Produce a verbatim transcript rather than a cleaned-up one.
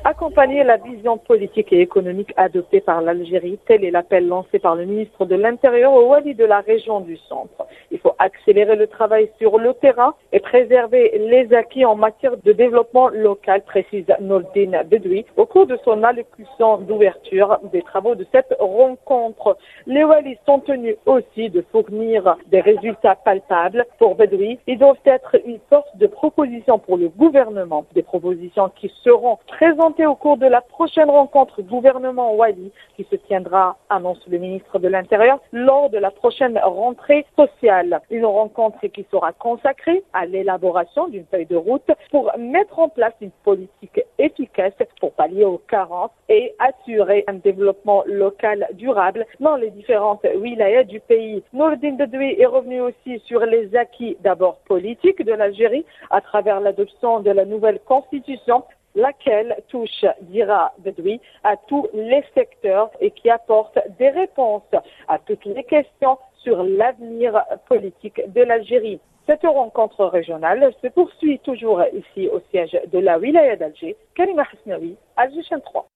Accompagner la vision politique et économique adoptée par l'Algérie, tel est l'appel lancé par le ministre de l'Intérieur au Wali de la région du Centre. Il faut accélérer le travail sur le terrain et préserver les acquis en matière de développement local, précise Nourdine Bedoui, au cours de son allocution d'ouverture des travaux de cette rencontre. Les Walis sont tenus aussi de fournir des résultats palpables. Pour Bedoui, ils doivent être une force de proposition pour le gouvernement, des propositions qui seront présentées au cours de la prochaine rencontre gouvernement Wali qui se tiendra, annonce le ministre de l'Intérieur, lors de la prochaine rentrée sociale. Une rencontre qui sera consacrée à l'élaboration d'une feuille de route pour mettre en place une politique efficace pour pallier aux carences et assurer un développement local durable dans les différentes wilayas du pays. Nourdine Bedoui est revenu aussi sur les acquis d'abord politiques de l'Algérie à travers l'adoption de la nouvelle constitution, laquelle touche, dira Bedoui, à tous les secteurs et qui apporte des réponses à toutes les questions sur l'avenir politique de l'Algérie. Cette rencontre régionale se poursuit toujours ici au siège de la wilaya d'Alger. Karima Hasnaoui, Alger Chaîne trois.